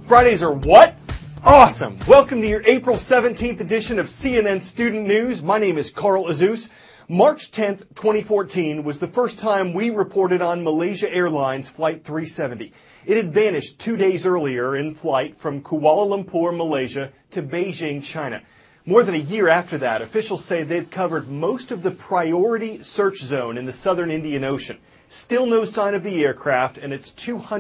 Fridays are what? Awesome! Welcome to your April 17th edition of CNN Student News. My name is Carl Azuz. March 10th, 2014 was the first time we reported on Malaysia Airlines Flight 370. It had vanished 2 days earlier in flight from Kuala Lumpur, Malaysia to Beijing, China. More than a year after that, officials say they've covered most of the priority search zone in the southern Indian Ocean. Still no sign of the aircraft and its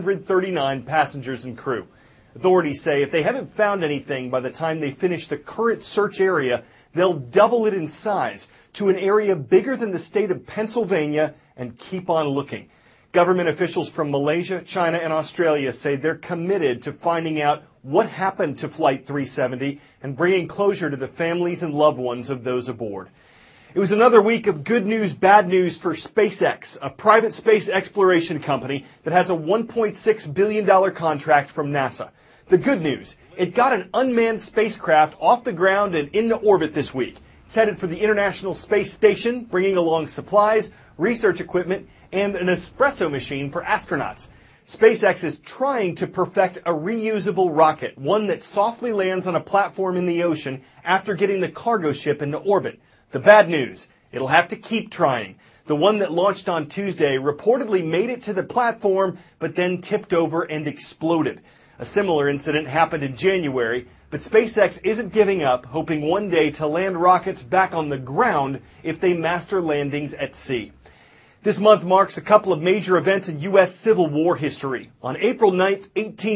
239 passengers and crew. Authorities say if they haven't found anything by the time they finish the current search area, they'll double it in size to an area bigger than the state of Pennsylvania and keep on looking. Government officials from Malaysia, China, and Australia say they're committed to finding out what happened to Flight 370 and bringing closure to the families and loved ones of those aboard. It was another week of good news, bad news for SpaceX, a private space exploration company that has a $1.6 billion contract from NASA. The good news, it got an unmanned spacecraft off the ground and into orbit this week. It's headed for the International Space Station, bringing along supplies, research equipment, and an espresso machine for astronauts. SpaceX is trying to perfect a reusable rocket, one that softly lands on a platform in the ocean after getting the cargo ship into orbit. The bad news, it'll have to keep trying. The one that launched on Tuesday reportedly made it to the platform, but then tipped over and exploded. A similar incident happened in January, but SpaceX isn't giving up, hoping one day to land rockets back on the ground if they master landings at sea. This month marks a couple of major events in U.S. Civil War history. On April 9th,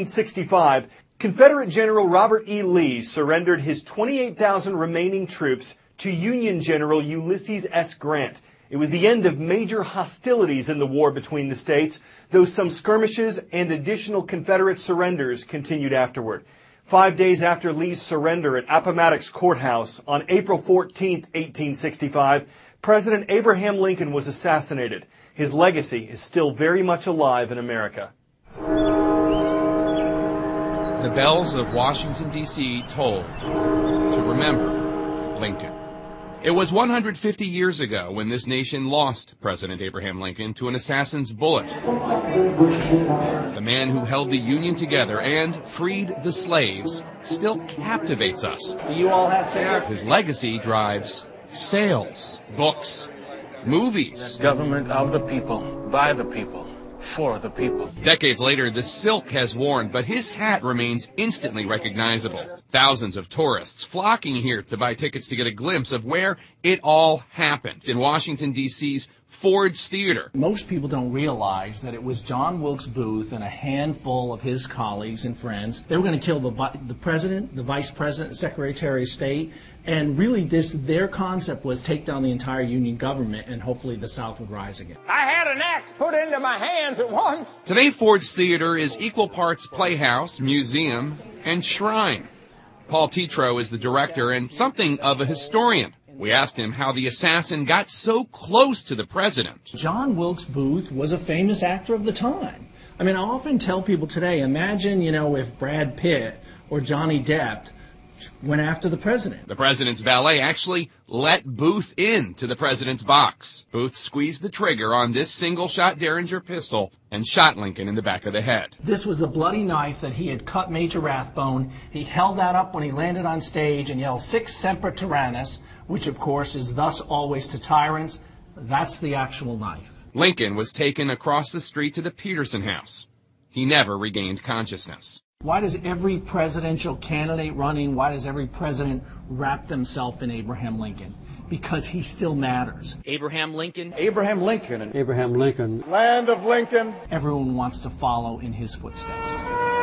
1865, Confederate General Robert E. Lee surrendered his 28,000 remaining troops to Union General Ulysses S. Grant. It was the end of major hostilities in the war between the states, though some skirmishes and additional Confederate surrenders continued afterward. 5 days after Lee's surrender at Appomattox Courthouse on April 14, 1865, President Abraham Lincoln was assassinated. His legacy is still very much alive in America. The bells of Washington, D.C. tolled to remember Lincoln. It was 150 years ago when this nation lost President Abraham Lincoln to an assassin's bullet. The man who held the Union together and freed the slaves still captivates us. You all have to. His legacy drives sales, books, movies. Government of the people, by the people, for the people. Decades later, the silk has worn, but his hat remains instantly recognizable. Thousands of tourists flocking here to buy tickets to get a glimpse of where it all happened in Washington, D.C.'s Ford's Theater. Most people don't realize that it was John Wilkes Booth and a handful of his colleagues and friends. They were going to kill the president, the vice president, secretary of state, and really their concept was take down the entire Union government and hopefully the South would rise again. I had an axe put into my hands at once. Today, Ford's Theater is equal parts playhouse, museum, and shrine. Paul Tetreault is the director and something of a historian. We asked him how the assassin got so close to the president. John Wilkes Booth was a famous actor of the time. I mean, I often tell people today, imagine, if Brad Pitt or Johnny Depp went after the president. The president's valet actually let Booth into the president's box. Booth squeezed the trigger on this single-shot Derringer pistol and shot Lincoln in the back of the head. This was the bloody knife that he had cut Major Rathbone. He held that up when he landed on stage and yelled, "Sic semper tyrannis," which, of course, is thus always to tyrants. That's the actual knife. Lincoln was taken across the street to the Peterson House. He never regained consciousness. Why does every presidential candidate running, why does every president wrap themselves in Abraham Lincoln? Because he still matters. Abraham Lincoln. Abraham Lincoln. Abraham Lincoln. Land of Lincoln. Everyone wants to follow in his footsteps.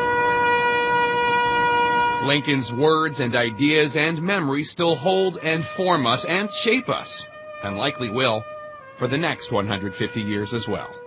Lincoln's words and ideas and memories still hold and form us and shape us, and likely will for the next 150 years as well.